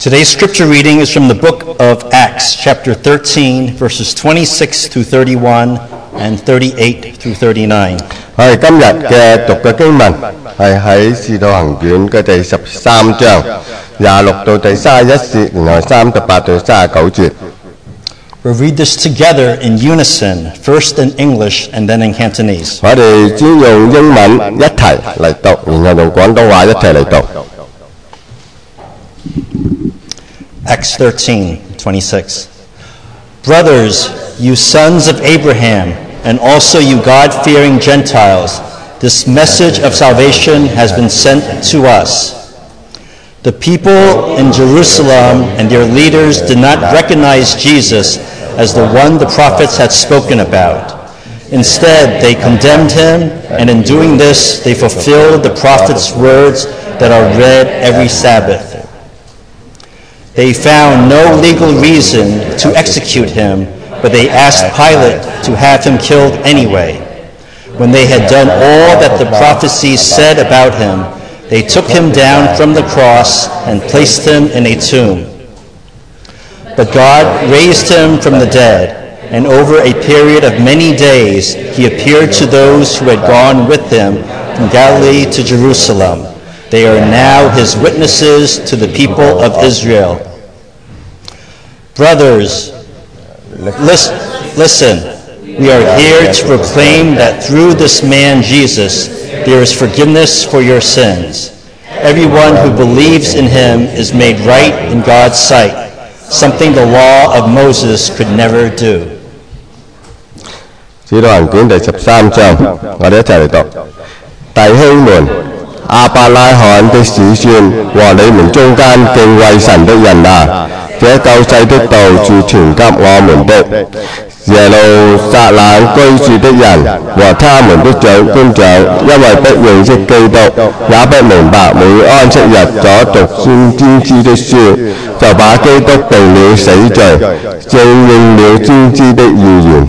Today's scripture reading is from the book of Acts, chapter 13, verses 26 through 31 and 38 through 39. 今日嘅讀嘅經文係喺《使徒行傳》嘅第13章26到第31節，然後38到39節。 We'll read this together in unison, first in English and then in Cantonese. 我哋先用英文一齊嚟讀，然後用廣東話一齊嚟讀。 Acts 13:26. Brothers, you sons of Abraham, and also you God-fearing Gentiles, this message of salvation has been sent to us. The people in Jerusalem and their leaders did not recognize Jesus as the one the prophets had spoken about. Instead, they condemned him, and in doing this, they fulfilled the prophets' words that are read every Sabbath. They found no legal reason to execute him, but they asked Pilate to have him killed anyway. When they had done all that the prophecies said about him, they took him down from the cross and placed him in a tomb. But God raised him from the dead, and over a period of many days he appeared to those who had gone with him from Galilee to Jerusalem. They are now his witnesses to the people of Israel. Brothers, listen. We are here to proclaim that through this man Jesus, there is forgiveness for your sins. Everyone who believes in him is made right in God's sight, something the law of Moses could never do. 使徒行傳第13章，我哋一齊嚟讀。弟兄們，亞伯拉罕的子孫和你們中間敬畏神的人啊，這救世的道是傳給我們的。耶路撒冷居住的人和他們的長官長，因為不認識基督，也不明白每安息日所讀先知的書，就把基督定了死罪，正應了先知的預言。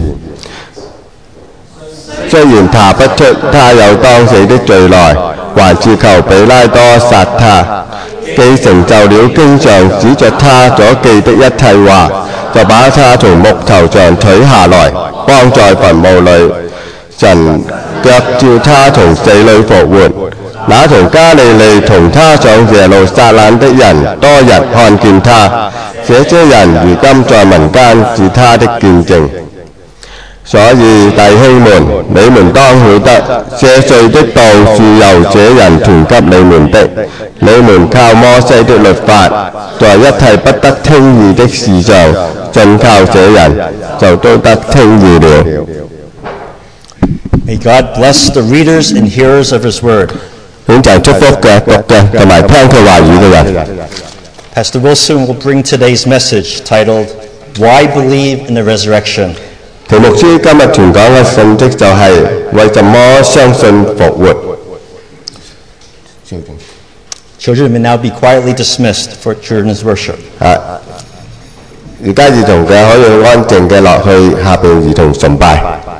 雖然查不出他有當死的罪來，還是求彼拉多殺他。既成就了經上指着他所記的一切話，就把他從木頭上取下來，放在墳墓裏。神卻叫他從死裏復活。那從加利利同他上耶路撒冷的人多日看見他，這些人如今在民間是他的見證。所以弟兄們，你們當曉得，赦罪的道是由這人傳給你們的。你們靠摩西的律法，在一切不得稱義的事上，盡靠這人，就都得稱義了。 May God bless the readers and hearers of his word. 願就祝福嘅讀嘅同埋聽佢話語嘅人。 Pastor Wilson will bring today's message titled, Why Believe in the Resurrection? 題目師今日傳講嘅信息就係為什麼相信復活。 Children may now be quietly dismissed for children's worship. 而家兒童嘅可以安靜嘅落去下邊兒童崇拜。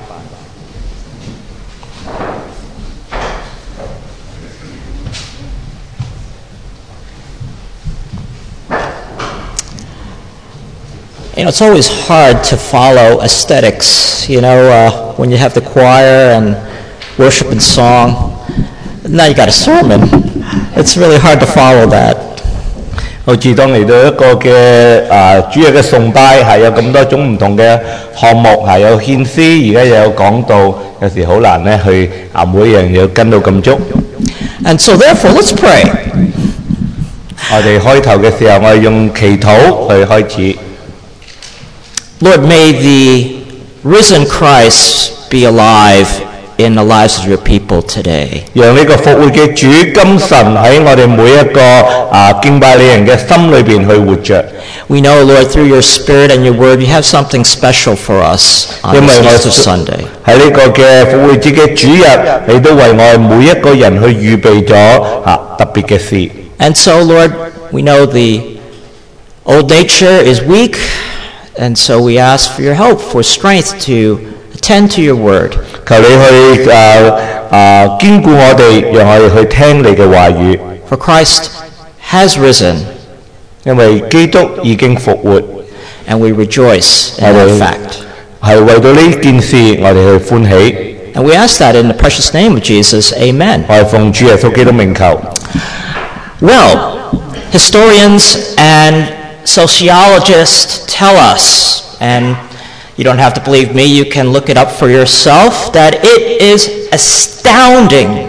You know, it's always hard to follow aesthetics, when you have the choir and worship and song. Now you got a sermon. It's really hard to follow that. 好似當嚟到一個嘅主日嘅崇拜，係有咁多種唔同嘅項目，係有獻詩，而家又有講道，有時好難咧去每樣嘢跟到咁足。 And so therefore, let's pray. 我哋開頭嘅時候，我哋用祈禱去開始。 Lord, may the risen Christ be alive in the lives of your people today. 讓呢個復活嘅主今晨喺我哋每一個敬拜你人嘅心裏邊去活着。 We know, Lord, through your Spirit and your Word, you have something special for us on this Easter Sunday. 喺呢個嘅復活節嘅主日，你都為我哋每一個人去預備咗特別嘅事。 And so, Lord, we know the old nature is weak. And so we ask for your help, for strength to attend to your word. 求你去堅固我哋，讓我哋去聽你嘅話語。 For Christ has risen, 因為基督已經復活， and we rejoice in that fact. 係為到呢件事我哋去歡喜。 And we ask that in the precious name of Jesus. Amen. 我係奉主耶穌基督名求。 Well, historians and sociologists tell us, and you don't have to believe me, you can look it up for yourself, that it is astounding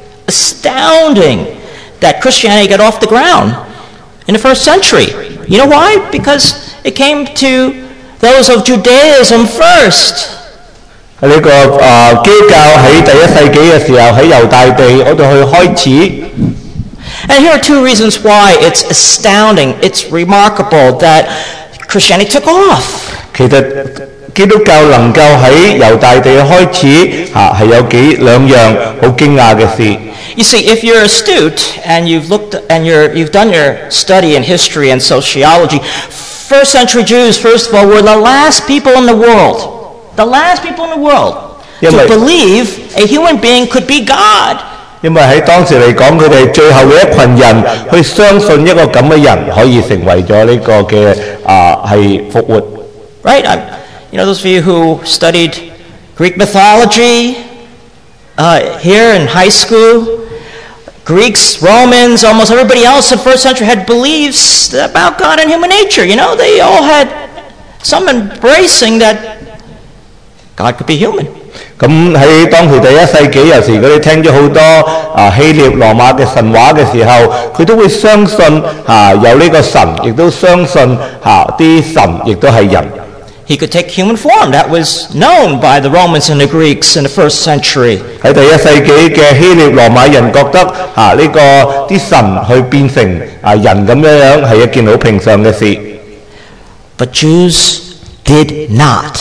that Christianity got off the ground in the first century. You know why? Because it came to those of Judaism first. 呢個基督教喺第一世紀嘅時候喺猶大地嗰度去開始。 And here are two reasons why it's astounding, it's remarkable that Christianity took off. 其實基督教能夠喺猶大地開始係有兩樣好驚訝嘅事。 You see, if you're astute and you've done your study in history and sociology, first century Jews, first of all, were the last people in the world. The last people in the world to believe a human being could be God. 因為喺當時嚟講，佢哋最後嘅一群人去相信一個咁嘅人可以成為咗呢個嘅係復活。 Right? You know, those of you who studied Greek mythology here in high school, Greeks, Romans, almost everybody else in the first century had beliefs about God and human nature. You know, they all had some embracing that God could be human. 咁喺當時第一世紀有時佢哋聽咗好多希臘羅馬嘅神話嘅時候，佢都會相信有呢個神，亦都相信啲神亦都係人。 He could take human form. That was known by the Romans and the Greeks in the first century. 喺第一世紀嘅希臘羅馬人覺得呢個啲神去變成人咁樣係一件好平常嘅事。 But Jews did not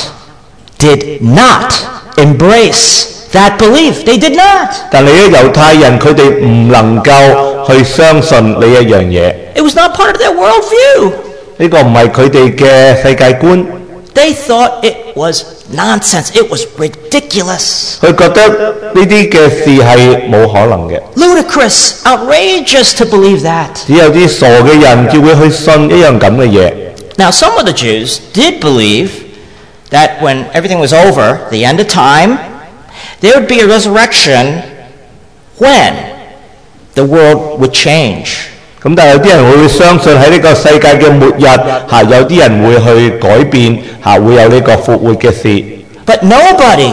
embrace that belief. They did not. 但係咧猶太人佢哋唔能夠去相信呢一樣嘢。 It was not part of their worldview. 呢個唔係佢哋嘅世界觀。 They thought it was nonsense. It was ridiculous. 佢覺得呢啲嘅事係冇可能嘅。 Ludicrous, outrageous to believe that. 只有啲傻嘅人至會去信一樣咁嘅嘢。 Now, some of the Jews did believe that when everything was over, the end of time, there would be a resurrection when the world would change. 咁但係有啲人會相信喺呢個世界嘅末日有啲人會去改變會有呢個復活嘅事。 But nobody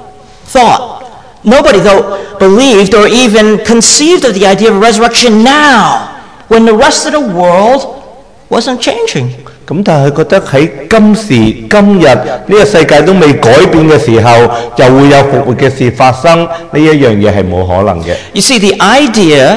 believed or even conceived of the idea of resurrection now, when the rest of the world wasn't changing. 咁但係佢覺得喺今時今日呢個世界都未改變嘅時候，就會有復活嘅事發生，呢一樣嘢係冇可能嘅。 You see, the idea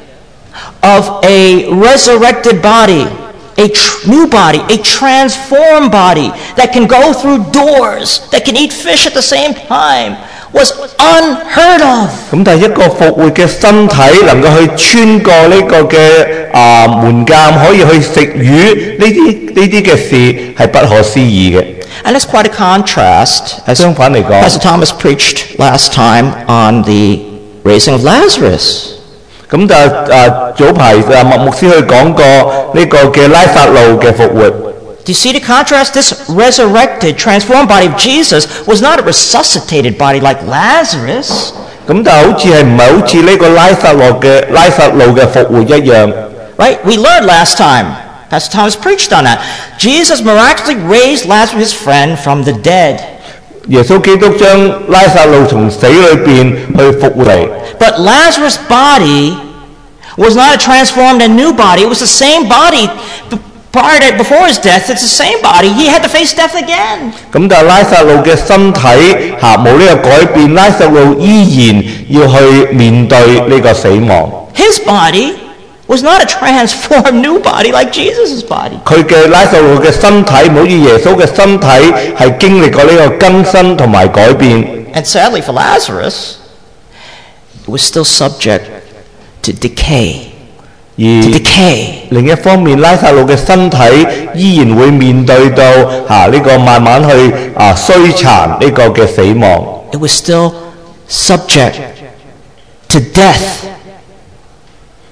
of a resurrected body, a new body, a transformed body that can go through doors, that can eat fish at the same time, was unheard of. 咁但係一個復活嘅身體能夠去穿過呢個嘅門檻，可以去食魚，呢啲嘅事係不可思議嘅。 And that's quite a contrast, as 相反嚟講， Pastor Thomas preached last time on the raising of Lazarus. 咁就早排麥牧師去講過呢個嘅拉撒路嘅復活。 Do you see the contrast? This resurrected, transformed body of Jesus was not a resuscitated body like Lazarus. 咁但係好似係唔係好似呢個拉撒路嘅復活一樣 Right? We learned last time. Pastor Thomas preached on that. Jesus miraculously raised Lazarus, his friend, from the dead. 耶穌基督將拉撒路從死裏邊去復活嚟。 But Lazarus' body was not a transformed and new body. It was the same body before his death. It's the same body. He had to face death again. 咁但係拉撒路嘅身體冇呢個改變，拉撒路依然要去面對呢個死亡。 His body was not a transformed new body like Jesus' body. 佢嘅拉撒路嘅身體，冇似耶穌嘅身體係經歷過呢個更新同埋改變。 And sadly for Lazarus, it was still subject to decay. 而 To decay. 另一方面，拉撒路嘅身體依然會面對到呢個慢慢去衰殘呢個嘅死亡。 It was still subject to death.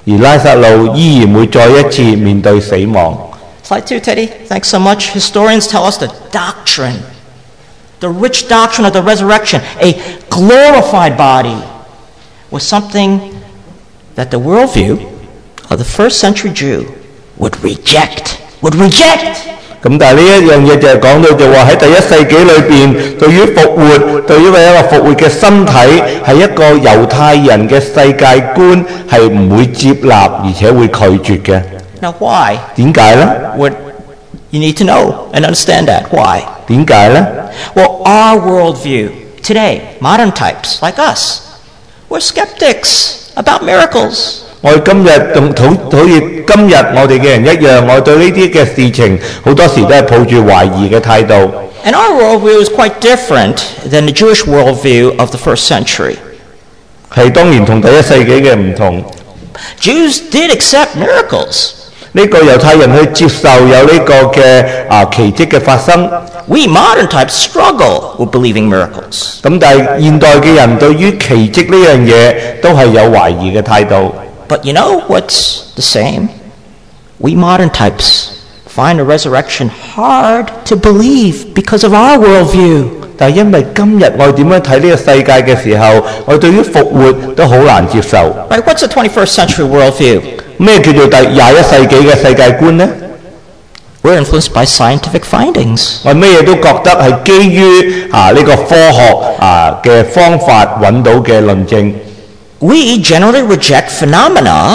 而拉撒路依然會再一次面對死亡。 Slide 2, Teddy. Thanks so much. Historians tell us the doctrine, the rich doctrine of the resurrection, a glorified body, was something that the worldview of the first century Jew would reject. 咁但係呢一樣嘢就係講到就話喺第一世紀裏邊，對於復活，對於一個復活嘅身體係一個猶太人嘅世界觀係唔會接納而且會拒絕嘅。 Now why? 點解呢？ You need to know and understand that. Why? 點解呢？ Well, our worldview today, modern types like us, we're skeptics about miracles. 我哋今日仲好似今日我哋嘅人一樣，我對呢啲嘅事情好多時都係抱住懷疑嘅態度。 And our worldview is quite different than the Jewish worldview of the first century. 係當然同第一世紀嘅唔同。 Jews did accept miracles. 呢個猶太人去接受有呢個嘅奇蹟嘅發生。 We modern types struggle with believing miracles. 咁但係現代嘅人對於奇蹟呢樣嘢都係有懷疑嘅態度。 But you know what's the same? We modern types find the resurrection hard to believe because of our worldview. 但係因為今日我哋點樣睇呢個世界嘅時候，我哋對於復活都好難接受。 Right? What's the 21st century worldview? 咩叫做第21世紀嘅世界觀呢？ We're influenced by scientific findings. 我咩嘢都覺得係基於呢個科學嘅方法揾到嘅論證。 We generally reject phenomena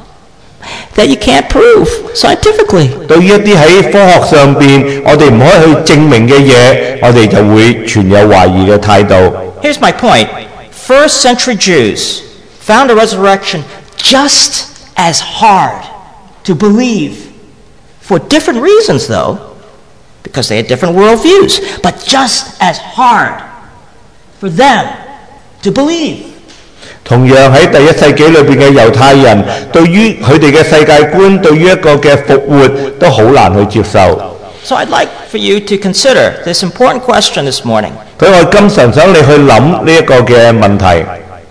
that you can't prove scientifically. 對於一啲喺科學上邊我哋唔可以去證明嘅嘢，我哋就會存有懷疑嘅態度。 Here's my point. First century Jews found the resurrection just as hard to believe for different reasons, though, because they had different worldviews, but just as hard for them to believe. 同樣喺第一世紀裏邊嘅猶太人，對於佢哋嘅世界觀，對於一個嘅復活都好難去接受。 So I'd like for you to consider this important question this morning. 所以我今常想你去諗呢一個嘅問題。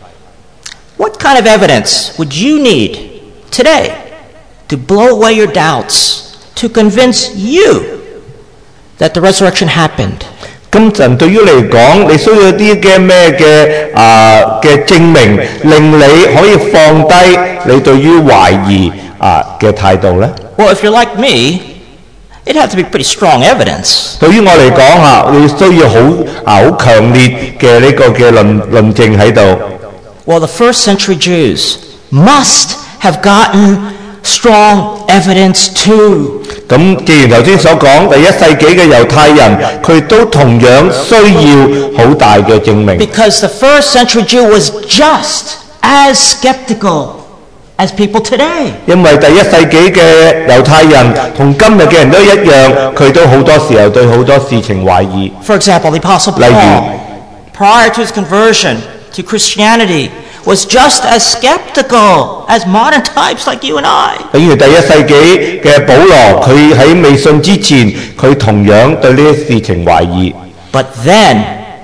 What kind of evidence would you need today to blow away your doubts, to convince you that the resurrection happened? 今陣對於你嚟講，你需要啲嘅咩嘅證明，令你可以放低你對於懷疑嘅態度呢？ Well, if you're like me, it'd have to be pretty strong evidence. 對於我嚟講你需要好強烈嘅呢個嘅論證喺度。 Well, the first century Jews must have gotten strong evidence too. 咁既然頭先所講，第一世紀嘅猶太人，佢都同樣需要好大嘅證明。 Because the first century Jew was just as skeptical as people today. 因為第一世紀嘅猶太人同今日嘅人都一樣，佢都好多時候對好多事情懷疑。 For example, the Apostle Paul, prior to his conversion to Christianity, was just as skeptical as modern types like you and I. 比如第一世紀嘅保羅，佢喺未信之前，佢同樣對呢啲事情懷疑。 But then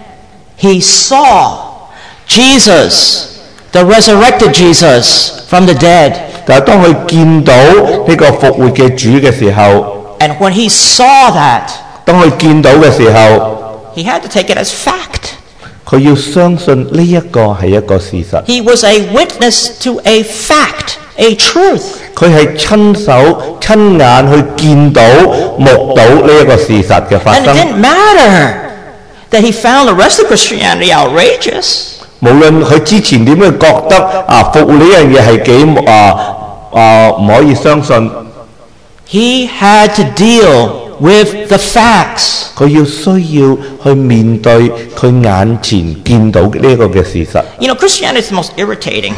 he saw Jesus, the resurrected Jesus from the dead. 但係當佢見到呢個復活嘅主嘅時候， And when he saw that, 當佢見到嘅時候， he had to take it as fact. 佢要相信呢一個係一個事實。 He was a witness to a fact, a truth. 佢係親手親眼去見到目睹呢一個事實嘅發 And it 生。 didn't matter that he found the rest of Christianity outrageous. 無論佢之前點樣覺得復活呢樣嘢係幾唔可以相信， He had to deal with the facts. 佢要需要去面對佢眼前見到呢個嘅事實。 You know, Christianity is the most irritating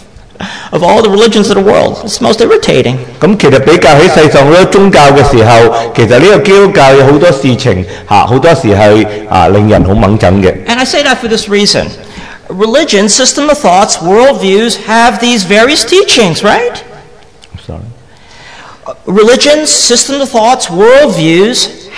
of all the religions of the world. It's the most irritating. 咁其實比較喺世上好多宗教嘅時候，其實呢個基督教有好多事情好多時係令人好掹憎嘅。 And I say that for this reason. Religion, system of thoughts, worldviews have these various teachings, right? Sorry. Religions, system of thoughts, worldviews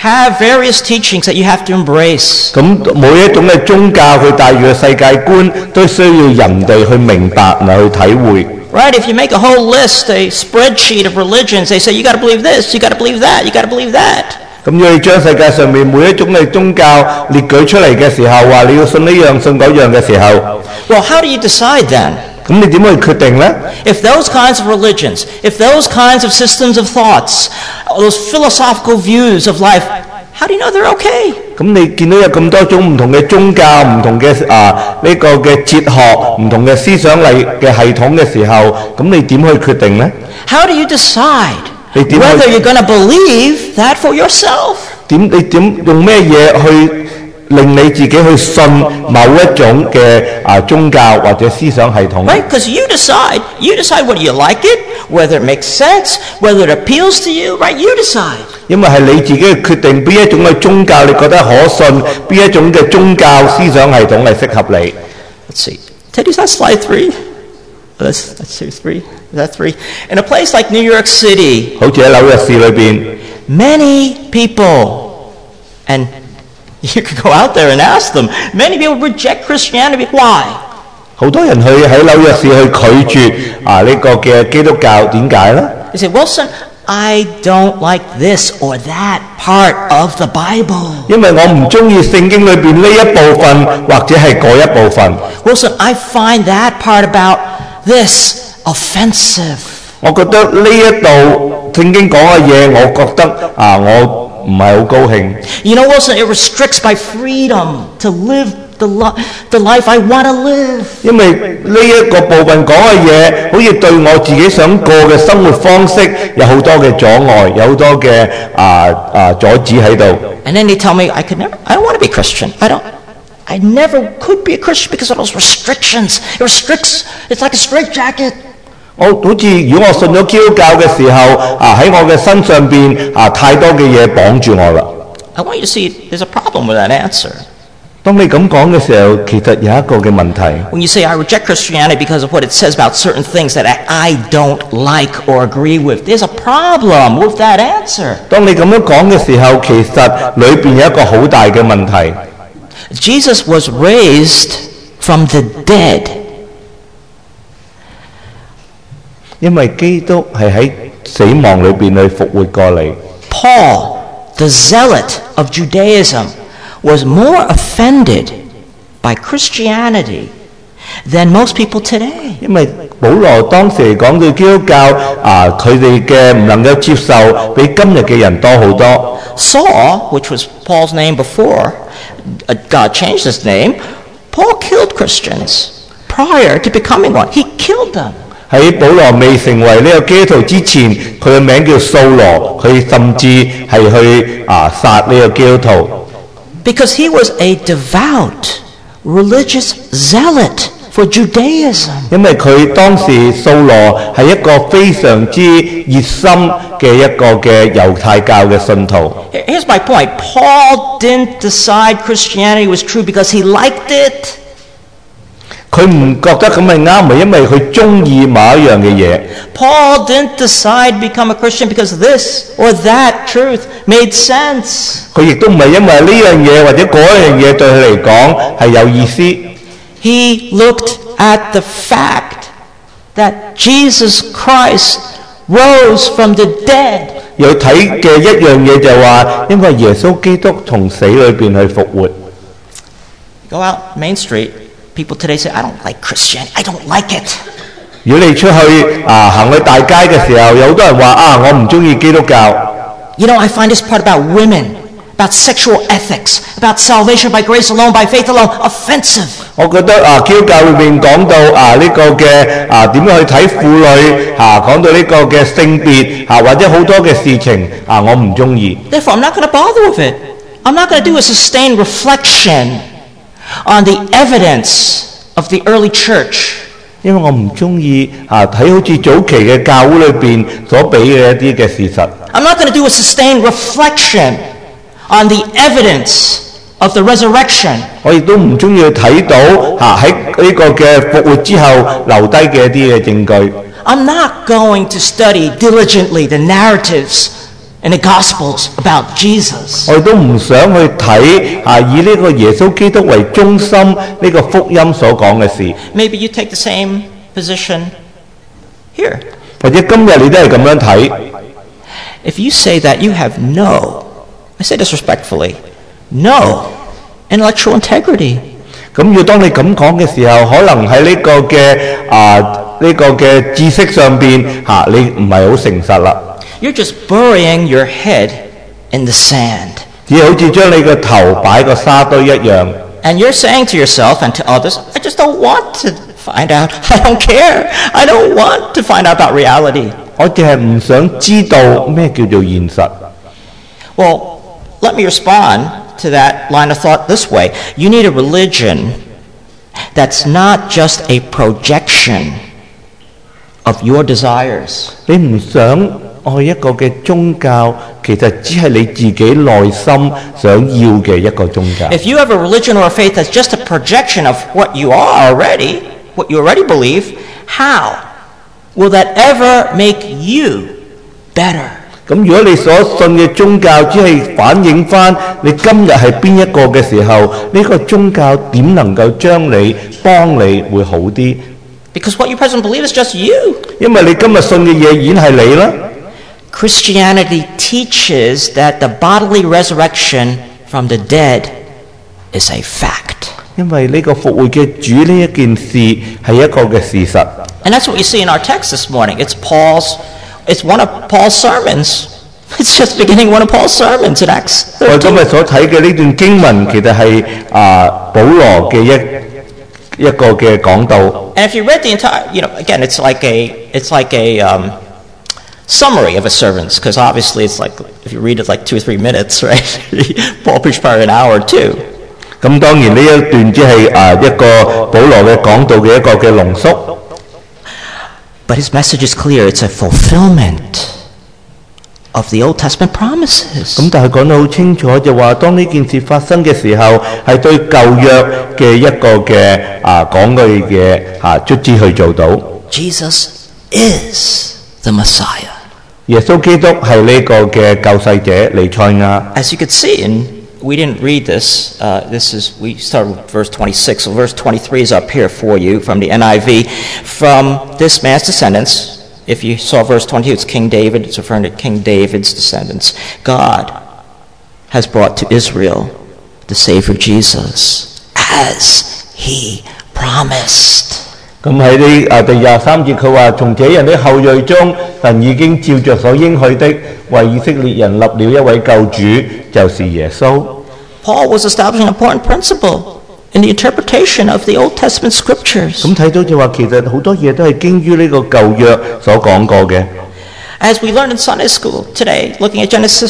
have various teachings that you have to embrace. 咁每一種嘅宗教佢帶住嘅世界觀，都需要人哋去明白然後去體會。 Right? If you make a whole list, a spreadsheet of religions, they say you got to believe this, you got to believe that, you got to believe that. 咁如果你將世界上面每一種嘅宗教列舉出嚟嘅時候，話你要信呢樣信嗰樣嘅時候， Well, how do you decide then? 咁你點去決定呢？ If those kinds of religions, if those kinds of systems of thoughts, those philosophical views of life, how do you know they're okay? 咁你見到有咁多種唔同嘅宗教、唔同嘅呢個嘅哲學、唔同嘅思想類嘅系統嘅時候，咁你點去決定呢？ How do you decide 你點去 whether you're going to believe that for yourself? 你點用咩嘢去令你自己去信某一種嘅宗教或者思想系統？ Right? Because you decide whether you like it, whether it makes sense, whether it appeals to you, right? You decide. 因為係你自己去決定邊一種嘅宗教你覺得可信，邊一種嘅宗教思想系統係適合你。 Let's see. Teddy, is that slide 3? That's series 3. Is that 3? In a place like New York City, 好似喺紐約市裏邊， many people, and you could go out there and ask them, many people reject Christianity. Why? 好多人喺紐約市去拒絕呢個嘅基督教，點解呢？ They say, Wilson, I don't like this or that part of the Bible. 因為我唔中意聖經裏邊呢一部分，或者係嗰一部分。 Wilson, I find that part about this offensive. 我覺得呢一度聖經講嘅嘢，我覺得我唔係好高興。 You know, Wilson, it restricts my freedom to live the life I want to live. 因為呢一個部分講嘅嘢，好似對我自己想過嘅生活方式有好多嘅阻礙，有好多嘅阻止喺度。 And then they tell me I don't want to be a Christian. I never could be a Christian because of those restrictions. It restricts, it's like a straitjacket. 我好似如果我信咗基督教嘅時候，喺我嘅身上邊太多嘅嘢綁住我啦。 I want you to see there's a problem with that answer. 當你咁講嘅時候，其實有一個嘅問題。 When you say I reject Christianity because of what it says about certain things that I don't like or agree with, there's a problem with that answer. 當你咁樣講嘅時候，其實裏邊有一個好大嘅問題。 Jesus was raised from the dead. 因為基督係喺死亡裏邊去復活過嚟。 Paul, the zealot of Judaism, was more offended by Christianity than most people today. 因為保羅當時嚟講對基督教佢哋嘅唔能夠接受，比今日嘅人多好多。 Saul, which was Paul's name before God changed his name, Paul killed Christians prior to becoming one. He killed them. 喺保羅未成為呢個基督徒之前，佢嘅名叫掃羅，佢甚至係去殺呢個基督徒。 Because he was a devout, religious zealot for Judaism. 因為佢當時掃羅係一個非常之熱心嘅一個嘅猶太教嘅信徒。 Here's my point. Paul didn't decide Christianity was true because he liked it. 佢唔覺得咁係啱，係因為佢中意某一樣嘅嘢。 Paul didn't decide to become a Christian because this or that truth made sense. 佢亦都唔係因為呢樣嘢或者嗰樣嘢對佢嚟講係有意思。 He looked at the fact that Jesus Christ rose from the dead. 有睇嘅一樣嘢就話，因為耶穌基督從死裏邊去復活。 Go out Main Street. People today say, I don't like Christianity. I don't like it. 如果你出去行去大街嘅時候，有好多人話我唔中意基督教。 You know, I find this part about women, about sexual ethics, about salvation by grace alone, by faith alone, offensive. 我覺得基督教裏邊講到呢個嘅點樣去睇婦女講到呢個嘅性別或者好多嘅事情我唔中意。 Therefore, I'm not going to bother with it. I'm not going to do a sustained reflection on the evidence of the early church. 因為我唔中意睇好似早期嘅教會裏邊所俾嘅一啲嘅事實。 I'm not going to do a sustained reflection on the evidence of the resurrection. 我亦都唔中意去睇到喺呢個嘅復活之後留低嘅一啲嘅證據。 I'm not going to study diligently the narratives in the Gospels about Jesus. 我哋都唔想去睇以呢個耶穌基督為中心呢個福音所講嘅事。 Maybe you take the same position here. 或者今日你都係咁樣睇。 If you say that you have no, I say this respectfully, no intellectual integrity. 咁要當你咁講嘅時候，可能喺呢個嘅知識上邊你唔係好誠實啦。 You're just burying your head in the sand. 只係好似將你個頭擺個沙堆一樣。 And you're saying to yourself and to others, I just don't want to find out. I don't care. I don't want to find out about reality. 我淨係唔想知道咩叫做現實。 Well, let me respond to that line of thought this way. You need a religion that's not just a projection of your desires. 你唔想愛一個嘅宗教，其實只係你自己內心想要嘅一個宗教。 If you have a religion or a faith that's just a projection of what you are already, what you already believe, how will that ever make you better? 咁如果你所信嘅宗教只係反映翻你今日係邊一個嘅時候，呢個宗教點能夠將你幫你會好啲？ Because what you presently believe is just you. 因為你今日信嘅嘢已經係你啦。 Christianity teaches that the bodily resurrection from the dead is a fact. 因為呢個復活嘅主呢一件事係一個嘅事實。 And that's what you see in our text this morning. It's one of Paul's sermons. It's just beginning one of Paul's sermons in Acts 我哋今日 13. 所睇嘅呢段經文其實係保羅嘅一個嘅講道。 And if you read the entire, again, it's like a summary of a sermon, because obviously it's like, if you read it like 2 or 3 minutes, right? Paul preached probably an hour or two. 咁當然呢一段只係一個保羅嘅講道嘅一個嘅濃縮。 But his message is clear. It's a fulfillment of the Old Testament promises. 咁但係講得好清楚，就話當呢件事發生嘅時候，係對舊約嘅一個嘅講嘅嘢卒之去做到。 Jesus is the Messiah. 耶穌基督係呢個嘅救世者彌賽亞。 As you could see, and we didn't read this. We started with verse 26. So verse 23 is up here for you from the NIV. From this man's descendants, if you saw verse 22, it's King David. It's referring to King David's descendants. God has brought to Israel the Savior Jesus, as he promised. 咁喺呢第23節佢話：從這人的後裔中，神已經照着所應許的，為以色列人立了一位救主，就是耶穌。 Paul was establishing an important principle in the interpretation of the Old Testament scriptures. 咁睇到就話其實好多嘢都係基於呢個舊約所講過嘅。 As we learned in Sunday school today, looking at Genesis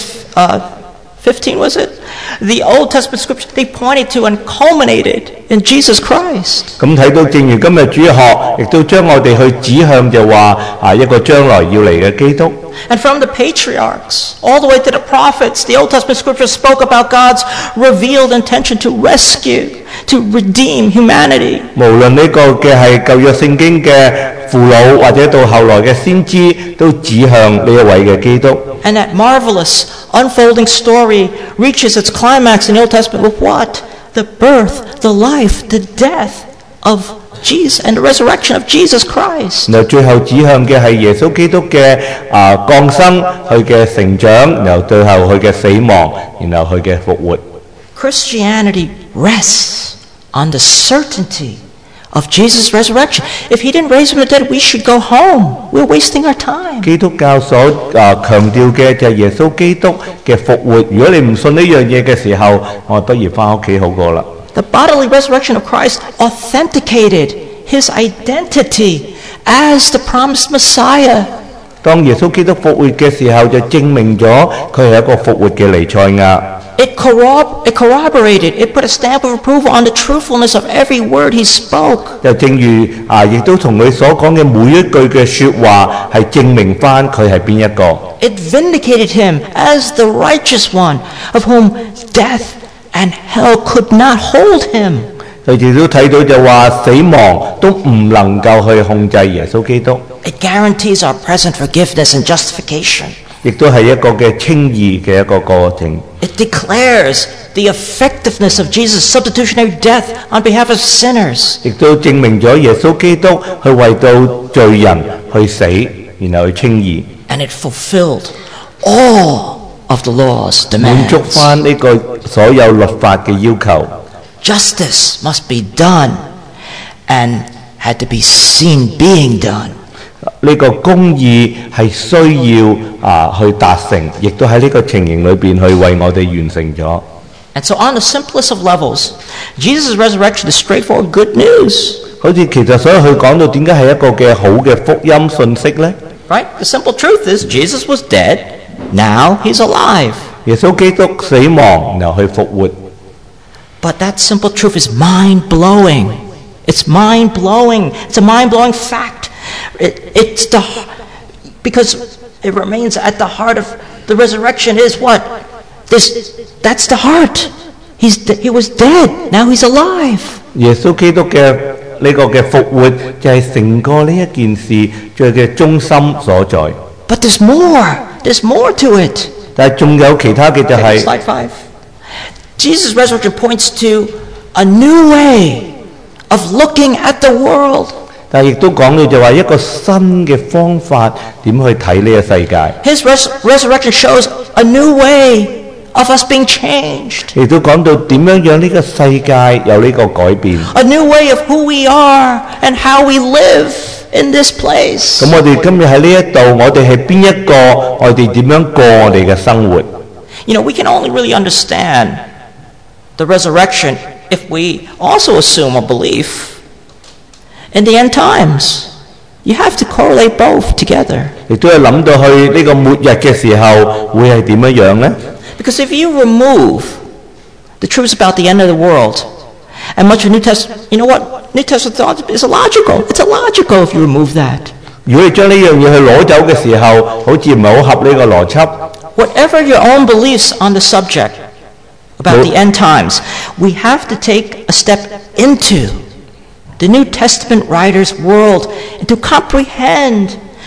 15, was it? The Old Testament scriptures, they pointed to and culminated in Jesus Christ. 咁睇到正如今日主學，亦都將我哋去指向就話一個將來要嚟嘅基督。 And from the patriarchs all the way to the prophets, the Old Testament scriptures spoke about God's revealed intention to rescue, to redeem humanity. 無論呢個嘅係舊約聖經嘅父老，或者到後來嘅先知，都指向呢一位嘅基督。 And that marvelous unfolding story reaches its climax in the Old Testament with what? The birth, the life, the death of Jesus and the resurrection of Jesus Christ. 然後最後指向嘅係耶穌基督嘅降生，佢嘅成長，然後最後佢嘅死亡，然後佢嘅復活。 Christianity rests on the certainty of Jesus' resurrection. If he didn't raise from the dead, we should go home. We're wasting our time. 基督教所強調嘅就係耶穌基督嘅復活。如果你唔信呢樣嘢嘅時候，我不如翻屋企好過啦。 The bodily resurrection of Christ authenticated his identity as the promised Messiah. 當耶穌基督復活嘅時候，就證明咗佢係一個復活嘅彌賽亞。 It corroborated, it put a stamp of approval on the truthfulness of every word he spoke. 就正如亦都同佢所講嘅每一句嘅説話，係證明翻佢係邊一個。 It vindicated him as the righteous one, of whom death and hell could not hold him. 佢哋都睇到就話死亡都唔能夠去控制耶穌基督。 It guarantees our present forgiveness and justification. 亦都係一個嘅稱義嘅一個過程。 It declares the effectiveness of Jesus' substitutionary death on behalf of sinners. 亦都證明咗耶穌基督去為到罪人去死，然後去稱義， And it fulfilled all of the law's 滿足 demands. 翻呢個所有律法嘅要求。 Justice must be done and had to be seen being done. 呢個公義係需要去達成，亦都喺呢個情形裏邊去為我哋完成咗。 And so on the simplest of levels, Jesus' resurrection is straightforward good news. 好似其實所以佢講到點解係一個嘅好嘅福音信息呢？ Right? The simple truth is Jesus was dead, now he's alive. 耶穌基督死亡，然後去復活。 But that simple truth is mind-blowing. It's mind-blowing. It's a mind-blowing fact. Because it remains at the heart of the resurrection is what? That's the heart. He was dead. Now he's alive. 耶穌基督嘅呢個嘅復活就係成個呢一件事最嘅中心所在。 But there's more. There's more to it. 但係仲有其他嘅就係 Slide 5. Jesus' resurrection points to a new way of looking at the world. 但係亦都講到就話一個新嘅方法點去睇呢個世界。 His resurrection shows a new way of us being changed. 亦都講到點樣讓呢個世界有呢個改變。 A new way of who we are and how we live in this place. 咁我哋今日喺呢一度，我哋係邊一個？我哋點樣過我哋嘅生活？ You know, we can only really understand the resurrection if we also assume a belief in the end times. You have to correlate both together. 亦都係諗到去呢個末日嘅時候會係點樣樣呢？ Because if you remove the truths about the end of the world and much of New Testament, you know what? New Testament thought is illogical. It's illogical if you remove that. 如果你將呢樣嘢去攞走嘅時候，好似唔係好合呢個邏輯。 Whatever your own beliefs on the subject about the end times, we have to take a step into the New Testament writers' world and to comprehend,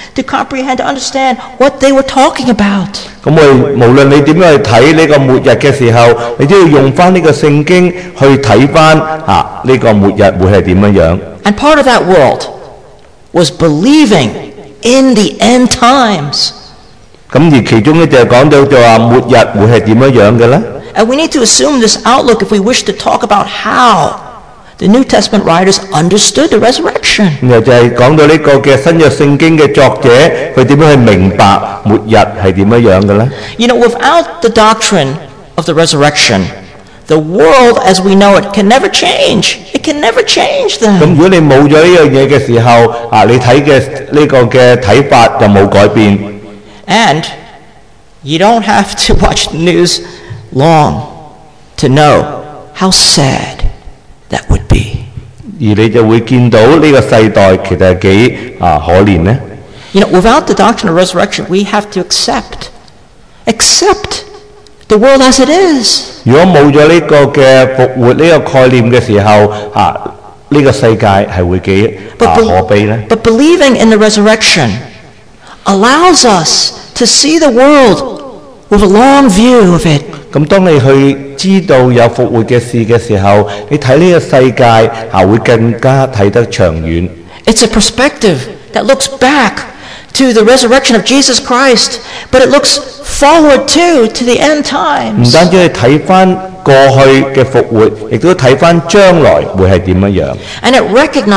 to understand what they were talking about. 咁無論你點樣去睇呢個末日嘅時候，你都要用翻呢個聖經去睇翻呢個末日會係點樣樣。 And part of that world was believing in the end times. 咁而其中咧就係講到就話末日會係點樣樣嘅咧？ And we need to assume this outlook if we wish to talk about how the New Testament writers understood the resurrection. 然後就係講到呢個嘅新約聖經嘅作者，佢點樣去明白末日係點樣樣嘅咧？ You know, without the doctrine of the resurrection, the world as we know it can never change. It can never change 咁 them. 如果你冇咗呢樣嘢嘅時候，你睇嘅呢個嘅睇法就冇改變。 And you don't have to watch the news long to know how sad that would be. 而你就會見到呢個世代其實係幾可憐呢？ You know, without the doctrine of resurrection, we have to accept the world as it is. 如果冇咗呢個嘅復活呢個概念嘅時候，呢個世界係會幾可悲呢？ But believing in the resurrection allows us to see the world with a long view of it. 咁當你去知道有復活嘅事嘅時候，你睇呢個世界會更加睇得長遠。 It's a perspective that looks back to the resurrection of Jesus Christ, but it looks forward too to the end 唔 times. 單止係睇翻過去嘅復活，亦都睇翻將來會係點樣樣。 And it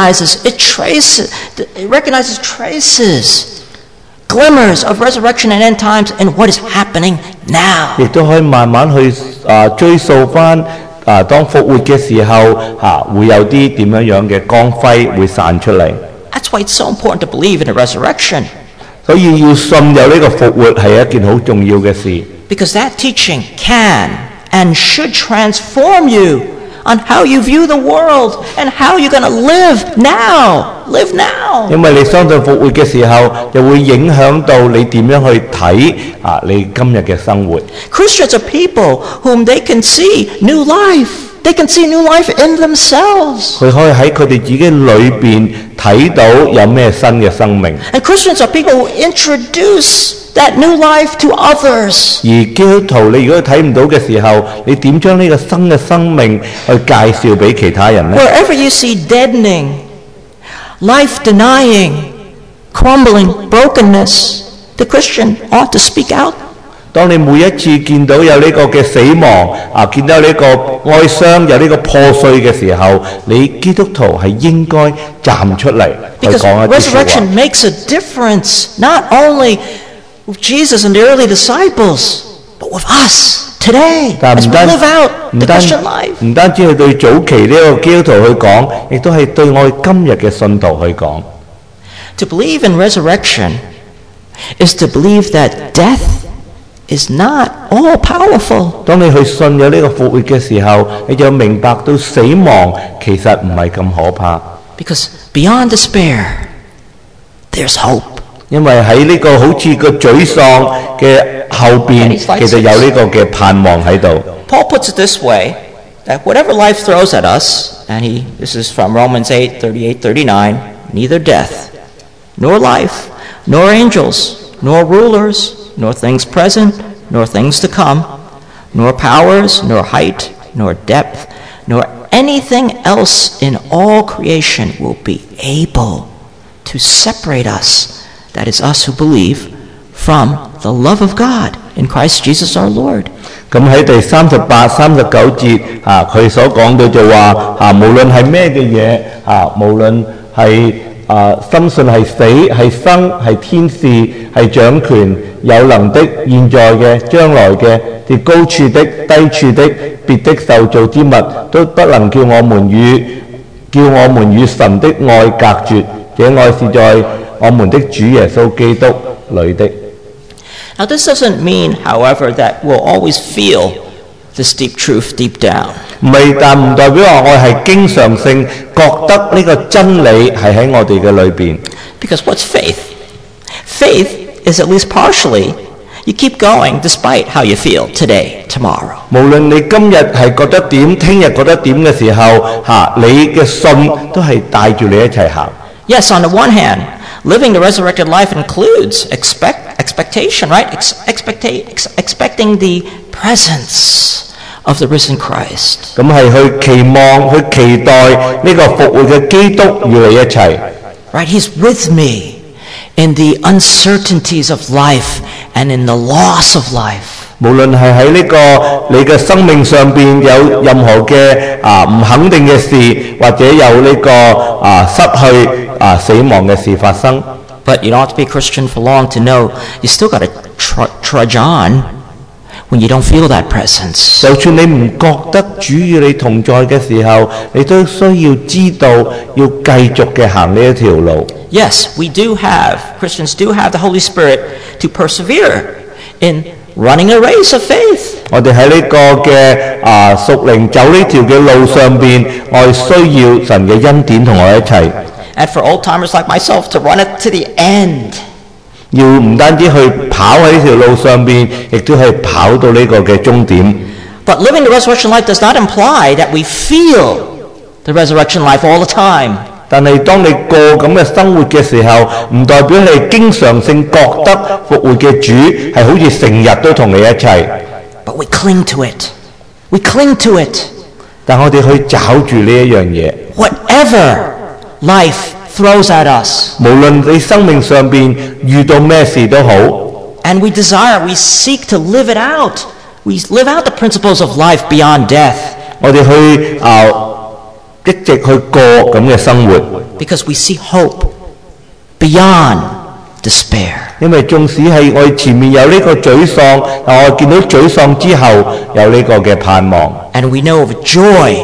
recognizes traces, glimmers of resurrection and end times in what is happening now. 亦都可以慢慢去追溯翻當復活嘅時候會有啲點樣樣嘅光輝會散出嚟。 That's why it's so important to believe in the resurrection, 所以要信有呢個復活係一件好重要嘅事。 because that teaching can and should transform you on how you view the world and how you're going to live now. Live now. 因為你相信復活嘅時候，就會影響到你點樣去睇你今日嘅生活。 Christians are people whom they can see new life. They can see new life in themselves. 佢可以喺佢哋自己裏邊睇到有咩新嘅生命。 And Christians are people who introduce that new life to others. 而基督徒，你如果睇唔到嘅時候，你點將呢個新嘅生命去介紹俾其他人呢？ Wherever you see deadening, life-denying, crumbling, brokenness, the Christian ought to speak out. 當你每一次見到有呢個嘅死亡見到呢個哀傷，有呢個破碎嘅時候，你基督徒係應該站出嚟去 Because 講一啲説話。 resurrection makes a difference, not only with Jesus and the early disciples, but with us today 但 as 唔 we 單 live out 唔 the 單 Christian life. 唔單止係對早期呢個基督徒去講，亦都係對我哋今日嘅信徒去講。 To believe in resurrection is to believe that death is not all powerful. 當你去信有呢個復活嘅時候，你就明白到死亡其實唔係咁可怕， Because beyond despair, there's hope. 因為喺呢個好似個沮喪嘅後邊，其實有呢個嘅盼望喺度。 Paul puts it this way, that whatever life throws at us, and this is from Romans 8:38-39, neither death, nor life, nor angels, nor rulers, nor things present, nor things to come, nor powers, nor height, nor depth, nor anything else in all creation will be able to separate us, that is us who believe, from the love of God in Christ Jesus our Lord. 咁喺第38、39節佢所講到就話無論係咩嘅嘢無論係深信係死係生係天使係掌權有能的現在嘅將來嘅至高處的低處的別的受造之物都不能叫我們與神的愛隔絕，這愛是在我們的主耶穌基督裏的。 Now, this doesn't mean, however, that we'll always feel this deep truth deep down. 但唔代表話我係經常性覺得呢個真理係喺我哋嘅裏邊。 Because what's faith? Faith is at least partially, you keep going despite how you feel today, tomorrow. 無論你今日係覺得點，聽日覺得點嘅時候，你嘅信都係帶住你一齊行。 Yes, on the one hand, living the resurrected life includes expectation, right? Expecting the presence of the risen Christ. 咁係去期望、去期待呢個復活嘅基督與你一齊。 Right? He's with me in the uncertainties of life and in the loss of life. 無論係喺呢個你嘅生命上邊有任何嘅唔肯定嘅事，或者有呢個失去死亡嘅事發生。 But you don't have to be a Christian for long to know you still got to trudge on when you don't feel that presence. 就算你唔覺得主與你同在嘅時候，你都需要知道要繼續嘅行呢一條路。 Yes, Christians do have the Holy Spirit to persevere in running a race of faith. 我哋喺呢個嘅屬靈走呢條嘅路上邊，我哋需要神嘅恩典同我哋一齊。 And for old-timers like myself to run it to the end. 要唔單止去跑喺呢條路上邊，亦都係跑到呢個嘅終點。 But living the resurrection life does not imply that we feel the resurrection life all the time. 但係當你過咁嘅生活嘅時候，唔代表你經常性覺得復活嘅主係好似成日都同你一齊。 But we cling to it. We cling to it. 但我哋去找住呢一樣嘢。 Whatever life throws at us. 無論你生命上邊遇到咩事都好。 And we seek to live it out. We live out the principles of life beyond death. 我哋去一直去過咁嘅生活。 Because we see hope beyond despair. 因為縱使係我哋前面有呢個沮喪，但我見到沮喪之後有呢個嘅盼望。 And we know of joy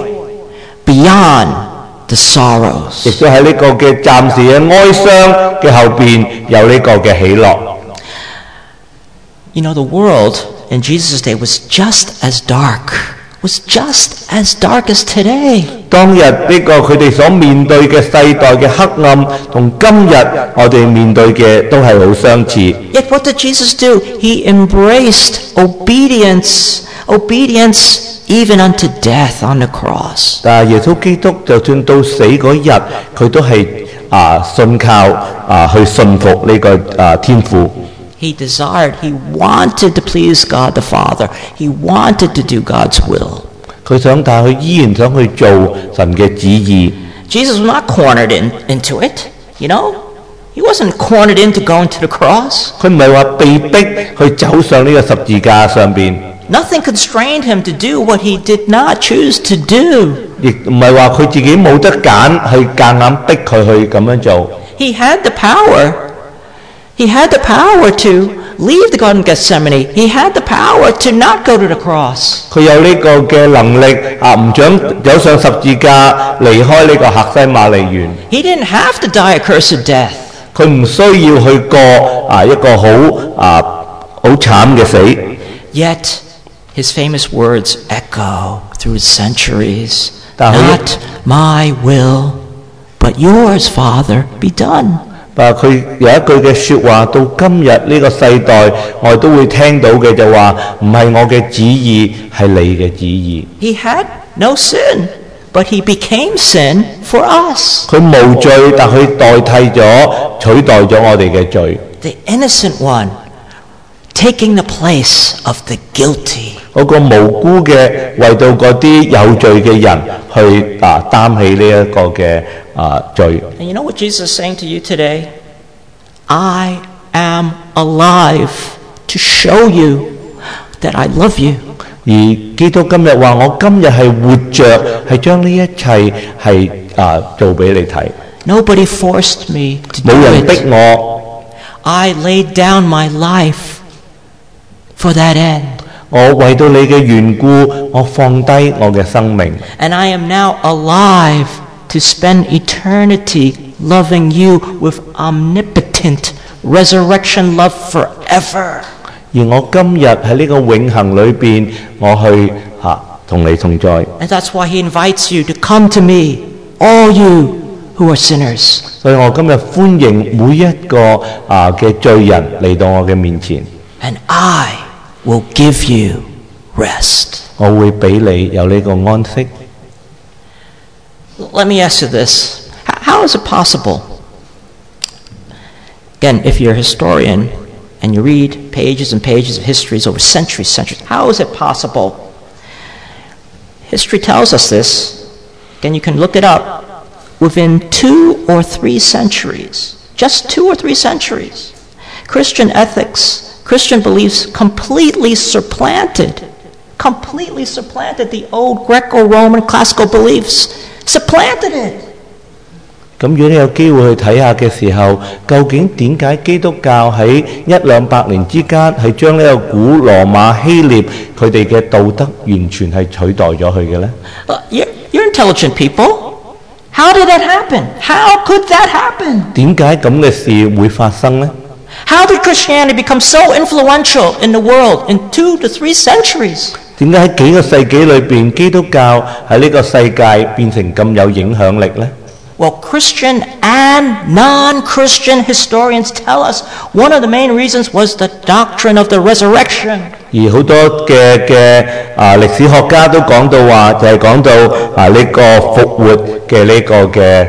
beyond the sorrows. 亦都喺呢個嘅暫時嘅哀傷嘅後邊有呢個嘅喜樂。 You know, the world in Jesus' day was just as dark as today. 當日呢個佢哋所面對嘅世代嘅黑暗，同今日我哋面對嘅都係好相似。 Yet what did Jesus do? He embraced obedience even unto death on the cross. 但係耶穌基督就算到死嗰日，佢都係信靠去信服呢個天父。 He wanted to please God the Father. He wanted to do God's will. 佢想，但係佢依然想去做神嘅旨意。 Jesus was not cornered into it, you know. He wasn't cornered into going to the cross. 佢唔係話被逼去走上呢個十字架上邊。 Nothing constrained him to do what he did not choose to do. 亦唔係話佢自己冇得揀，去夾硬逼佢去咁樣做。 He had the power. He had the power to leave the Garden of Gethsemane. He had the power to not go to the cross. 佢有呢個嘅能力唔想走上十字架，離開呢個客西馬尼園。 He didn't have to die a cursed death. 佢唔需要去過一個好慘嘅死。 Yet his famous words echo through centuries. 但係 Not my will, but yours, Father, be done. 但係佢有一句嘅説話，到今日呢個世代，我哋都會聽到嘅就話，唔係我嘅旨意，係你嘅旨意。 He had no sin, but he became sin for us. 佢無罪，但佢取代咗我哋嘅罪。 The innocent one, taking the place of the guilty. 嗰個無辜嘅，為到嗰啲有罪嘅人去擔起呢一個嘅罪。 And you know what Jesus is saying to you today? I am alive to show you that I love you. 而基督今日話：我今日係活着，係將呢一切係做俾你睇。 Nobody forced me to do 冇人逼 it. 我。 I laid down my life for that end. 我為到你嘅緣故，我放低我嘅生命。 And I am now alive to spend eternity loving you with omnipotent resurrection love forever. 而我今日喺呢個永恆裏邊，我去同你同在。 And that's why he invites you to come to me, all you who are sinners. 所以我今日歡迎每一個嘅罪人嚟到我嘅面前。 And I will give you rest. 我會俾你有呢個安息。 Let me ask you this. How is it possible? Again, if you're a historian and you read pages and pages of histories over centuries, how is it possible? History tells us this. Again, you can look it up. Within 2 or 3 centuries, just 2 or 3 centuries, Christian ethics, Christian beliefs completely supplanted the old Greco-Roman classical beliefs. Supplanted it. 咁如果你有機會去睇下嘅時候，究竟點解基督教喺100-200年之間係將呢個古羅馬希臘佢哋嘅道德完全係取代咗佢嘅呢？ You're intelligent people. How did that happen? How could that happen? 點解咁嘅事會發生呢？ How did Christianity become so influential in the world in 2 to 3 centuries? 點解喺幾個世紀裏邊，基督教喺呢個世界變成咁有影響力呢？ Well, Christian and non-Christian historians tell us one of the main reasons was the doctrine of the resurrection. 而好多嘅歷史學家都講到話，就係講到呢個復活嘅呢個嘅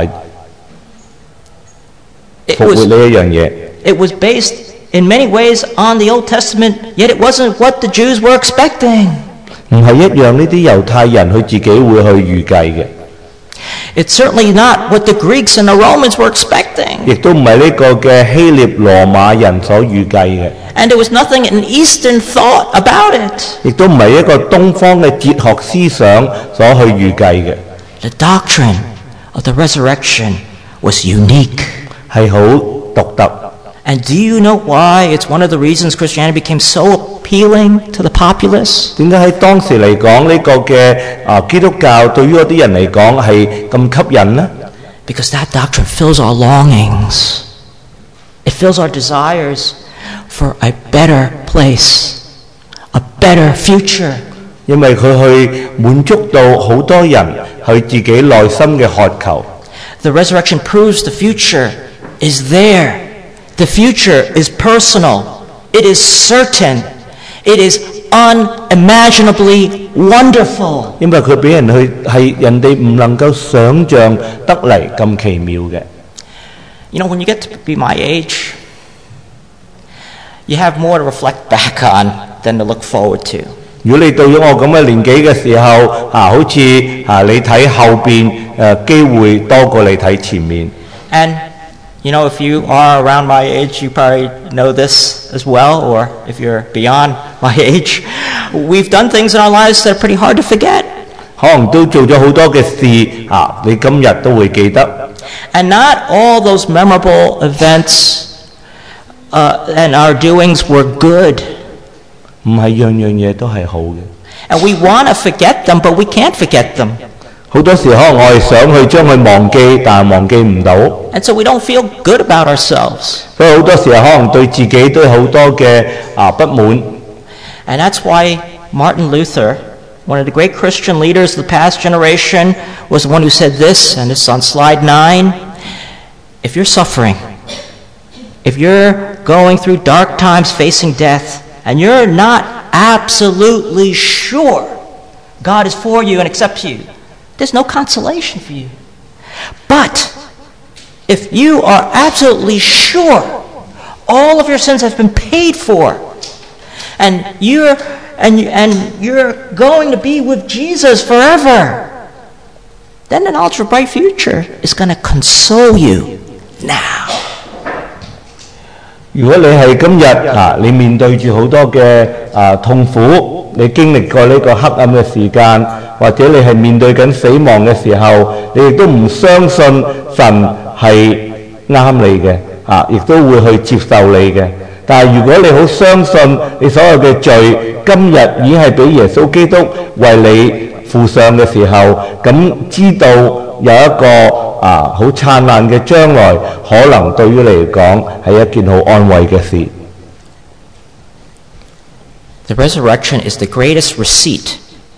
復活呢一樣嘢。 It was based in many ways on the Old Testament, yet it wasn't what the Jews were expecting. 唔係一樣呢啲猶太人佢自己會去預計嘅。 It's certainly not what the Greeks and the Romans were expecting. 亦都唔係呢個嘅希臘羅馬人所預計嘅。 And there was nothing in Eastern thought about it. 亦都唔係一個東方嘅哲學思想所去預計嘅。 The doctrine of the resurrection was unique. 係好獨特。 And do you know why it's one of the reasons Christianity became so appealing to the populace? 點解喺當時嚟講呢個嘅基督教對於嗰啲人嚟講係咁吸引呢？ Because that doctrine fills our longings. It fills our desires for a better place, a better future. 因為佢去滿足到好多人佢自己內心嘅渴求。 The resurrection proves the future is there. The future is personal. It is certain. It is unimaginably wonderful. 因為佢俾人去係人哋唔能夠想像得嚟咁奇妙嘅。 You know, when you get to be my age, you have more to reflect back on than to look forward to. 如果你到咗我咁嘅年紀嘅時候，好似你睇後邊機會多過你睇前面。 And you know, if you are around my age, you probably know this as well, or if you're beyond my age, we've done things in our lives that are pretty hard to forget. 可能都做咗好多嘅事你今日都會記得。 And not all those memorable events and our doings were good. 唔係樣樣嘢都係好嘅。 And we want to forget them, but we can't forget them. 好多時可能我哋想去將佢忘記，但係忘記唔到。 And so we don't feel good about ourselves. 所以好多時候可能對自己都有好多嘅不滿。 And that's why Martin Luther, one of the great Christian leaders of the past generation, was the one who said this, and it's on slide 9. If you're suffering, if you're going through dark times facing death, and you're not absolutely sure God is for you and accepts you, there's no consolation for you. But if you are absolutely sure all of your sins have been paid for, and you're going to be with Jesus forever, then the knowledge of a bright future is going to console you now. 如果你係今日你面對住好多嘅痛苦，你經歷過呢個黑暗嘅時間，或者你係面對緊死亡嘅時候，你亦都唔相信神係啱你嘅亦都會去接受你嘅。但係如果你好相信你所有嘅罪今日已經係俾耶穌基督為你付上嘅時候，咁知道有一個好燦爛嘅將來，可能對於你嚟講係一件好安慰嘅事。 The resurrection is the greatest receipt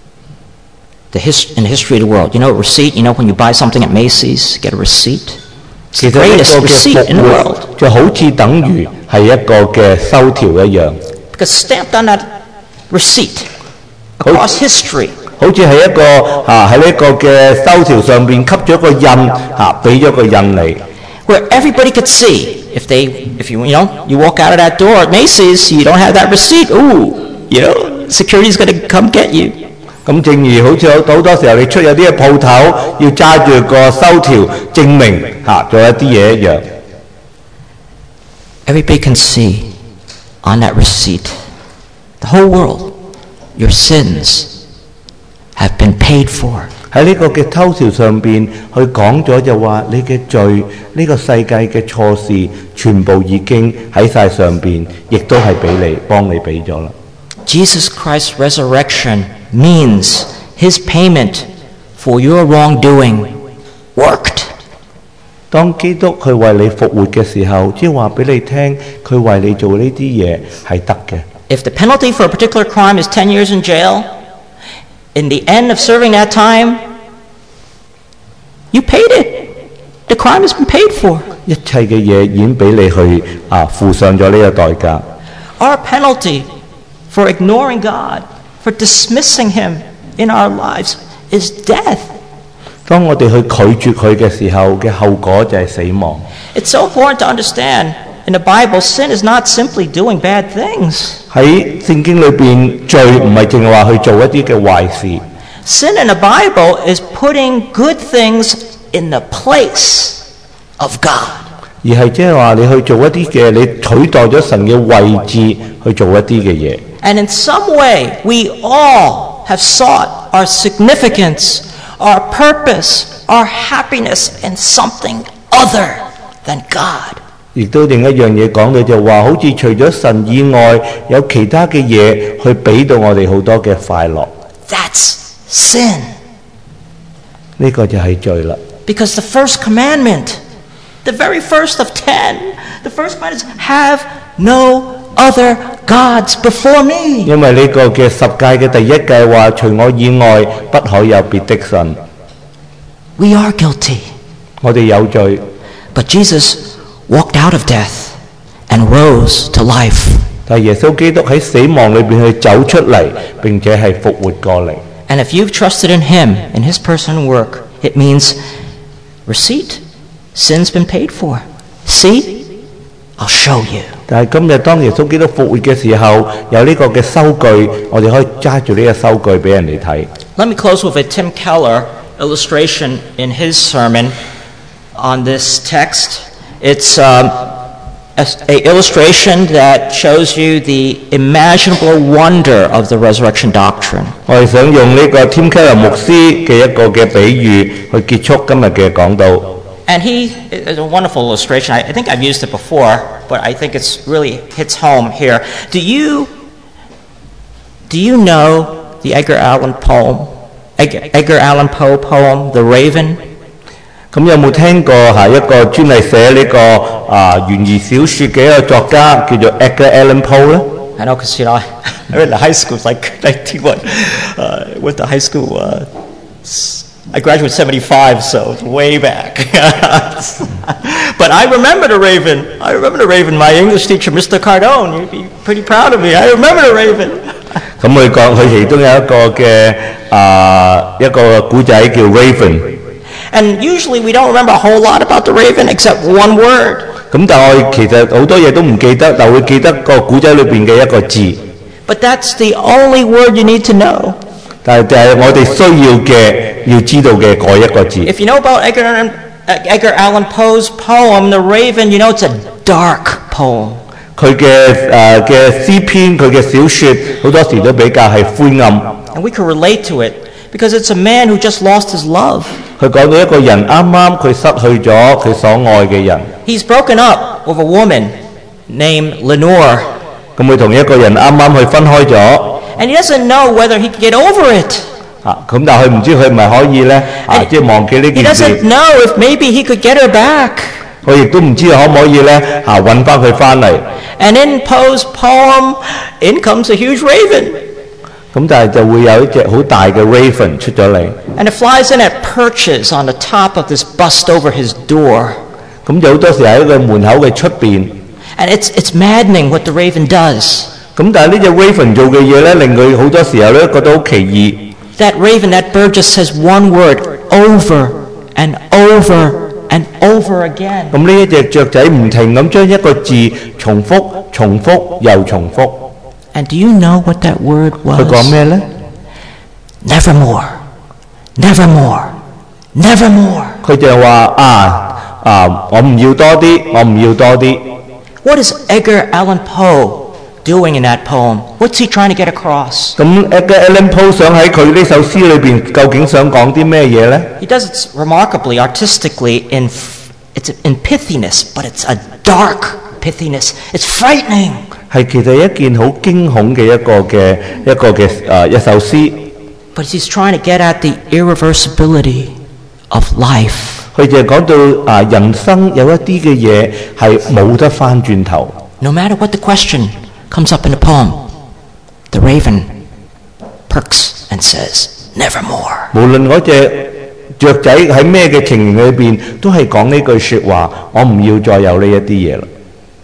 in the history of the world. You know, a receipt, you know, when you buy something at Macy's, get a receipt. It's the greatest receipt in the world. 就好似等於係一個嘅收條一樣。 Because stamped on that receipt across history. 好似係一個喺呢個嘅收條上邊吸咗個印俾咗個印你。 Where everybody could see if you walk out of that door at Macy's, you don't have that receipt. Ooh, security's going to come get you. 咁正如好似好多時候你出有啲嘅鋪頭要揸住個收條證明做一啲嘢一樣。 Everybody can see on that receipt, the whole world, your sins have been paid for. 喺呢個嘅偷條上邊，佢講咗就話你嘅罪，呢個世界嘅錯事，全部已經喺晒上邊，亦都係俾你幫你俾咗啦。 Jesus Christ's resurrection means his payment for your wrongdoing worked. 當基督佢為你復活嘅時候，即係話俾你聽，佢為你做呢啲嘢係得嘅。 If the penalty for a particular crime is 10 years in jail, in the end of serving that time, you paid it. The crime has been paid for. 一切嘅嘢已經俾你去付上咗呢個代價。 Our penalty for ignoring God, for dismissing him in our lives, is death. 當我哋去拒絕佢嘅時候嘅後果就係死亡。 It's so important to understand. In the Bible, sin is not simply doing bad things. 喺聖經裏邊，罪唔係淨係話去做一啲嘅壞事。 Sin in the Bible is putting good things in the place of God. 而係即係話你去做一啲嘅，你取代咗神嘅位置去做一啲嘅嘢。 And in some way, we all have sought our significance, our purpose, our happiness in something other than God. 亦都另一樣嘢講到就話，好似除咗神以外，有其他嘅嘢去俾到我哋好多嘅快樂。 That's sin. 呢個就係罪啦。 Because the first commandment, the very first of 10, the first commandment is have no other gods before me. 因為呢個嘅十誡嘅第一誡話，除我以外，不可有別的神。 We are guilty. 我哋有罪。 But Jesus walked out of death and rose to life. 但係耶穌基督喺死亡裏邊去走出嚟，並且係復活過嚟。 And if you've trusted in him, in his person and work, it means receipt. Sin's been paid for. See? I'll show you. 但係今日當耶穌基督復活嘅時候，有呢個嘅收據，我哋可以揸住呢個收據俾人哋睇。 Let me close with a Tim Keller illustration in his sermon on this text. It's an illustration that shows you the imaginable wonder of the resurrection doctrine. 我哋想用呢個 Tim Keller 牧師嘅一個嘅比喻去結束今日嘅講道。 And he is a wonderful illustration. I think I've used it before, but I think it's really hits home here. Do you know the Edgar Allan Poe poem, The Raven? 咁有冇聽過一個專係寫呢個懸疑小說嘅一個作家叫做 Edgar Allan Poe 咧？ I know, because I went to high school. It's like 19 went to high school. I graduated 75, so it's way back. But I remember The Raven. My English teacher, Mr. Cardone, you'd be pretty proud of me. I remember The Raven. 咁佢講佢其中有一個嘅一個古仔叫 Raven。 And usually we don't remember a whole lot about The Raven except one word. 咁但係我其實好多嘢都唔記得，但會記得個古仔裏邊嘅一個字。 But that's the only word you need to know. 但係就係我哋需要嘅、要知道嘅嗰一個字。 If you know about Edgar Allan Poe's poem, The Raven, you know it's a dark poem. 佢嘅詩篇、佢嘅小說好多時都比較係灰暗。 And we can relate to it because it's a man who just lost his love. 佢講到一個人啱啱佢失去咗佢所愛嘅人。 He's broken up with a woman named Lenore. 咁佢同一個人啱啱去分開咗。 And he doesn't know whether he can get over it. 咁但係佢唔知佢係咪可以咧即係忘記呢件事。 He doesn't know if maybe he could get her back. 佢亦都唔知可唔可以咧揾翻佢翻嚟。 And in Poe's poem, in comes a huge raven. 咁但係就會有一隻好大嘅 raven 出咗嚟。 And it flies in at perches on the top of this bust over his door. 咁有好多時喺個門口嘅出邊。 And it's maddening what the raven does. 咁但係呢隻 raven 做嘅嘢咧，令佢好多時候咧覺得好奇異。 That raven, that bird just says one word over and over and over again. 咁呢一隻雀仔唔停咁將一個字重複、重複又重複。 And do you know what that word was? 佢講咩咧 ？Nevermore, nevermore, nevermore. 佢就話我唔要多啲，我唔要多啲。 What is Edgar Allan Poe doing in that poem? What's he trying to get across? 咁 Edgar Allan Poe 想喺佢呢首詩裏邊究竟想講啲咩嘢咧 He does it remarkably, artistically, it's in pithiness, but it's a dark pithiness. It's frightening. 係其實一件好驚恐嘅一首詩。 But he's trying to get at the irreversibility of life. 佢就係講到人生有一啲嘅嘢係冇得翻轉頭。 No matter what the question comes up in the poem, the raven perks and says, "Nevermore." 無論嗰隻雀仔喺咩嘅情形裏邊，都係講呢句説話：我唔要再有呢一啲嘢啦。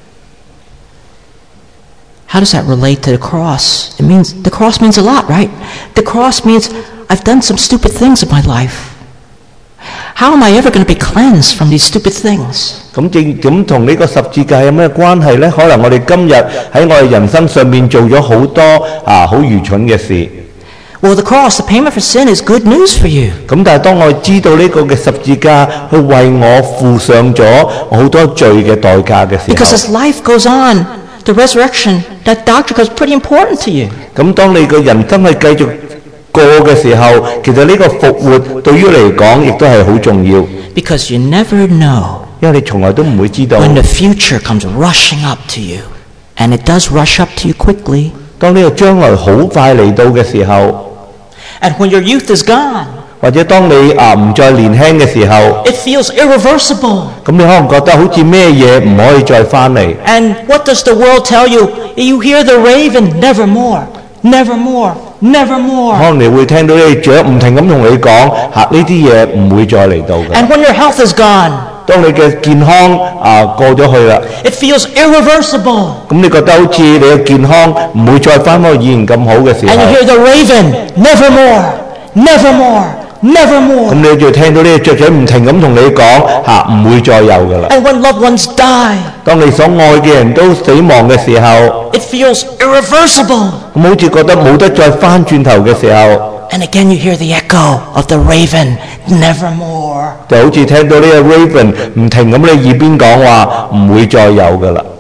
How does that relate to the cross? The cross means a lot, right? The cross means I've done some stupid things in my life. How am I ever going to be cleansed from these stupid things? 咁同呢個十字架有咩關係呢？可能我哋今日喺我哋人生上面做咗好多好愚蠢嘅事。 Well, the cross, the payment for sin, is good news for you. 咁但係當我知道呢個嘅十字架，去為我付上咗好多罪嘅代價嘅時候， Because as life goes on, the resurrection, that doctrine becomes pretty important to you. 咁當你嘅人生係繼續過嘅時候，其實呢個復活對於你嚟講亦都係好重要。 Because you never know 因為你從來都唔會知道 when the future comes rushing up to you. And it does rush up to you quickly. 當呢個將來好快嚟到嘅時候， And when your youth is gone, 或者當你唔再年輕嘅時候， it feels irreversible. 咁你可能覺得好似咩嘢唔可以再翻嚟。 And what does the world tell you? You hear the raven, nevermore, nevermore, nevermore. 可能你會聽到呢隻雀唔停咁同你講呢啲嘢唔會再嚟到嘅。 And when your health is gone, 當你嘅健康過咗去啦， It feels irreversible. 咁你覺得好似你嘅健康唔會再翻返去以前咁好嘅時 And you 候， hear the raven, nevermore, nevermore, 咁 nevermore. 你就聽到呢隻雀仔唔停咁同你講唔會再有噶啦。 And when loved ones die, 當你所愛嘅人都死亡嘅時候， it feels irreversible. 咁好似覺得冇得再翻轉頭嘅時候， And again you hear the echo of the raven, nevermore. 就好似聽到呢個 Raven 唔停咁你耳邊講話唔會再有噶啦。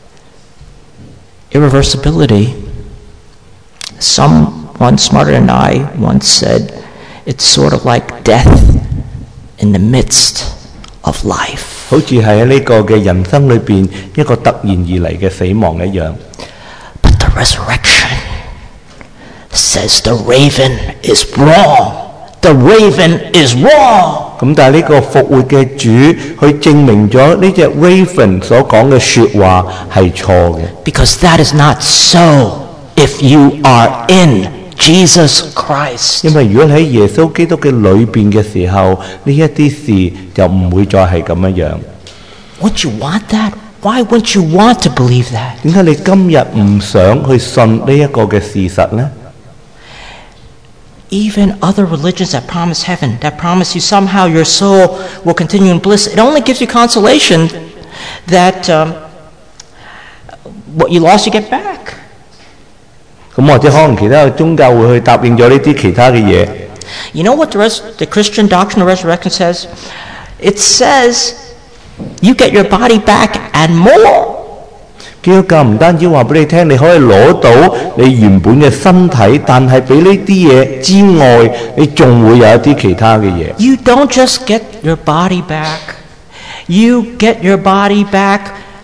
Irreversibility. Someone smarter than I once said, it's sort of like death in the midst of life. 好似係喺呢個嘅人生裏邊一個突然而嚟嘅死亡一樣。 But the resurrection says the raven is wrong. The raven is wrong. 咁但係呢個復活嘅主，佢證明咗呢隻 Raven 所講嘅説話係錯嘅。 Because that is not so if you are in Jesus Christ. 因為如果你喺耶穌基督嘅裏邊嘅時候，呢一啲事就唔會再係咁樣樣。 Wouldn't you want that? Why wouldn't you want to believe that? 點解你今日唔想去信呢一個嘅事實呢？ Even other religions that promise heaven, that promise you somehow your soul will continue in bliss, it only gives you consolation that what you lost you get back. 咁或者可能其他嘅宗教會去答應咗呢啲其他嘅嘢。 You know what the Christian doctrine of resurrection says? It says you get your body back and more. 基督教唔單止話俾你聽，你可以攞到你原本嘅身體，但係比呢啲嘢之外，你仲會有一啲其他嘅嘢。 You don't just get your body back. You get your body back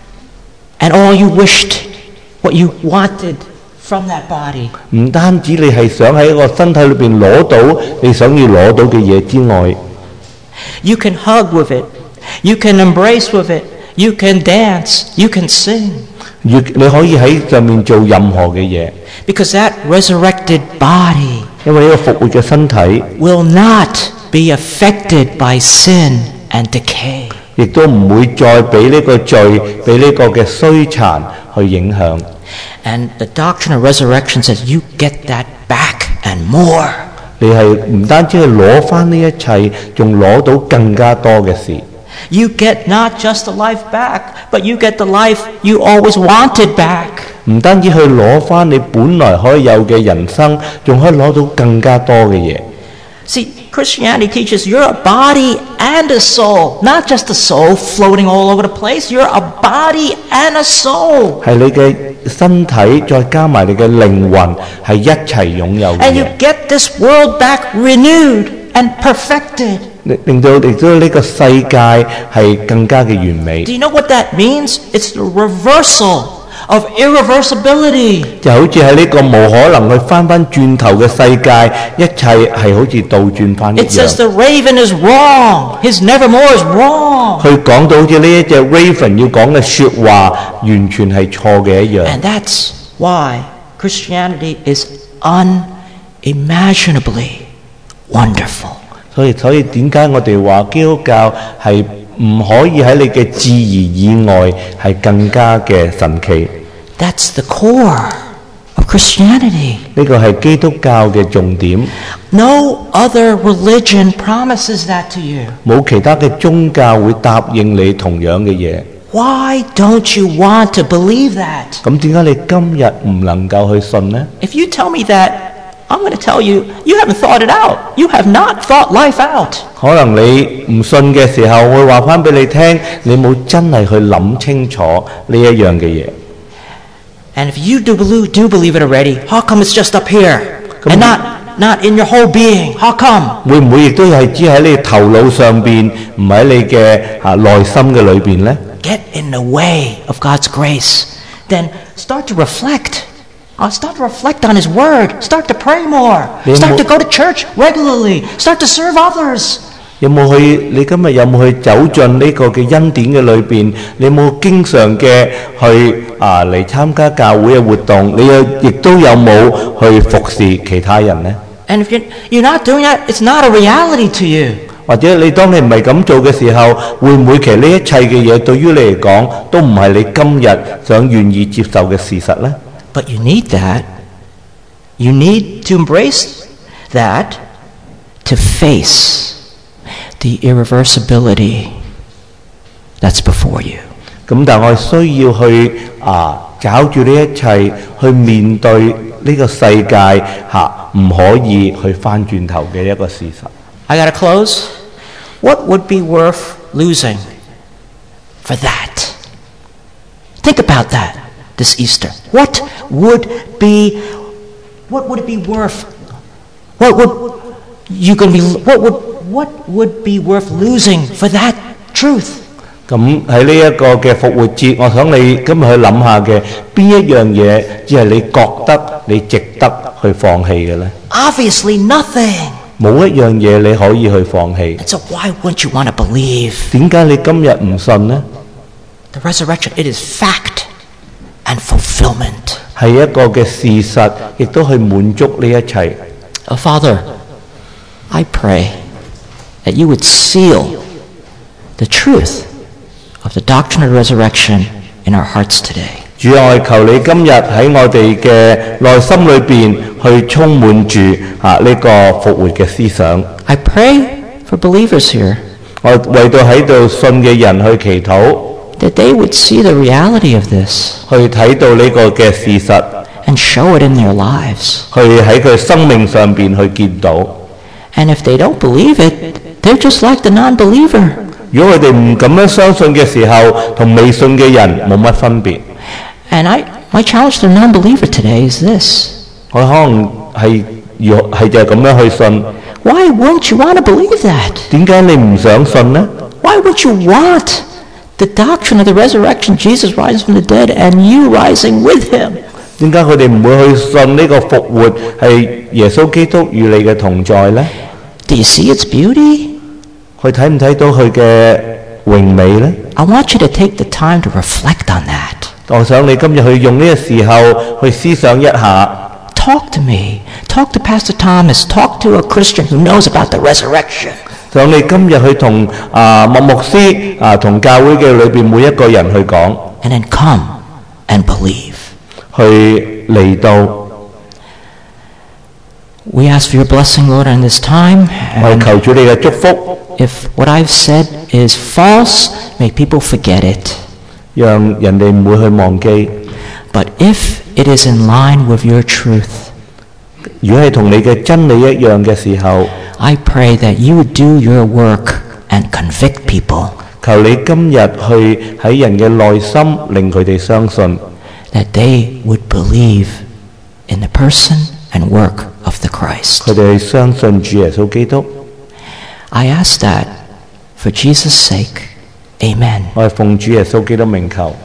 and all you wished, what you wanted from that body. 唔單止你係想喺個身體裏邊攞到你想要攞到嘅嘢之外， You can hug with it. You can embrace with it. You can dance. You can sing. 你可以喺上面做任何嘅嘢， Because that resurrected body 因為呢個復活嘅身體 will not be affected by sin and decay. 亦都唔會再俾呢個罪、俾呢個嘅衰殘去影響。 And the doctrine of resurrection says you get that back and more. 你係唔單止去攞翻呢一切，仲攞到更加多嘅事。 You get not just the life back, but you get the life you always wanted back. 唔單止去攞翻你本來可以有嘅人生，仲可以攞到更加多嘅嘢。 See, Christianity teaches you're a body and a soul, not just a soul floating all over the place. You're a body and a soul. 係你嘅身體再加埋你嘅靈魂，係一齊擁有嘅 And you 嘢， get this world back renewed and perfected. 令到呢個世界係更加嘅完美。 Do you know what that means? It's the reversal of irreversibility. 就好似喺呢個無可能去翻轉頭嘅世界，一切係好似倒轉翻一 It says 樣。 the raven is wrong. His nevermore is wrong. 佢講到好似呢一隻 Raven 要講嘅説話，完全係錯嘅一樣。 And that's why Christianity is unimaginably wonderful. 所以點解我哋話基督教係唔可以喺你嘅質疑以外係更加嘅神奇？ That's the core of Christianity. 呢個係基督教嘅重點， No other religion promises that to you. 冇其他嘅宗教會答應你同樣嘅嘢。 Why don't you want to believe that? 咁點解你今日唔能夠去信呢？ If you tell me that, I'm going to tell you, you haven't thought it out. You have not thought life out. 可能你唔信嘅時候，會話翻俾你聽，你冇真係去諗清楚呢一樣嘅嘢。 And if you do believe it already, how come it's just up here and not in your whole being? How come? 會唔會亦都係只喺你頭腦上邊，唔喺你嘅內心嘅裏邊呢？ Get in the way of God's grace. Then start to reflect. Start to reflect on His Word. Start to pray more. Start to go to church regularly. Start to serve others. 你今日有冇去走進呢個嘅恩典嘅裏邊？你有冇經常嘅去嚟參加教會嘅活動？你亦都有冇去服侍其他人呢？ And if you're not doing that, it's not a reality to you. 或者你當你唔係咁做嘅時候，會唔會其實呢一切嘅嘢對於你嚟講都唔係你今日想願意接受嘅事實呢？ But you need that. You need to embrace that to face the irreversibility that's before you. 咁但係我需要去找住呢一切去面對呢個世界唔可以去翻轉頭嘅一個事實。 I gotta close. What would be worth losing for that? Think about that this Easter. What would it be worth? What would be worth losing for that truth? 咁喺呢一個嘅復活節，我想你今日去諗下嘅邊一樣嘢，只係你覺得你值得去放棄嘅呢？ Obviously nothing. 冇一樣嘢你可以去放棄。 So why wouldn't you want to believe? 點解你今日唔信呢？ The resurrection, it is fact and fulfillment. 係一個嘅事實，亦都去滿足呢一切。 Oh, Father, I pray that you would seal the truth of the doctrine of resurrection in our hearts today. 主啊，我求你今日喺我哋嘅內心裏邊去充滿住呢個復活嘅思想。 I pray for believers here 我為到喺度信嘅人去祈禱， that they would see the reality of this 去睇到呢個嘅事實， and show it in their lives. 去喺佢生命上邊去見到。 And if they don't believe it, they're just like the non-believer. 如果佢哋唔咁樣相信嘅時候，同未信嘅人冇乜分別。 And my challenge to the non-believer today is this. 我可能係就係咁樣去信。 Why wouldn't you want to believe that? 點解你唔想信呢？ Why would you want the doctrine of the resurrection, Jesus rising from the dead, and you rising with him? 點解佢哋唔會去信呢個復活係耶穌基督與你嘅同在呢？ Do you see its beauty? 佢睇唔睇到佢嘅榮美呢？ I want you to take the time to reflect on that. 我想你今日去用呢個時候去思想一下。 Talk to me. Talk to Pastor Thomas. Talk to a Christian who knows about the resurrection. 想你今日去同麥牧師同教會嘅裏邊每一個人去講， And then come and believe. 去嚟到。 We ask for your blessing, Lord, in this time. 我 And 求主你嘅祝福， if what I've said is false, may people forget it. 讓人哋唔會去忘記。 But if it is in line with your truth, 如果係同你嘅真理一樣嘅時候， I pray that you would do your work and convict people, 求你今日去喺人嘅內心令佢哋相信， that they would believe in the person and work of the Christ. 佢哋去相信主耶穌基督。 I ask that for Jesus' sake. Amen. 我係奉主耶穌基督名求。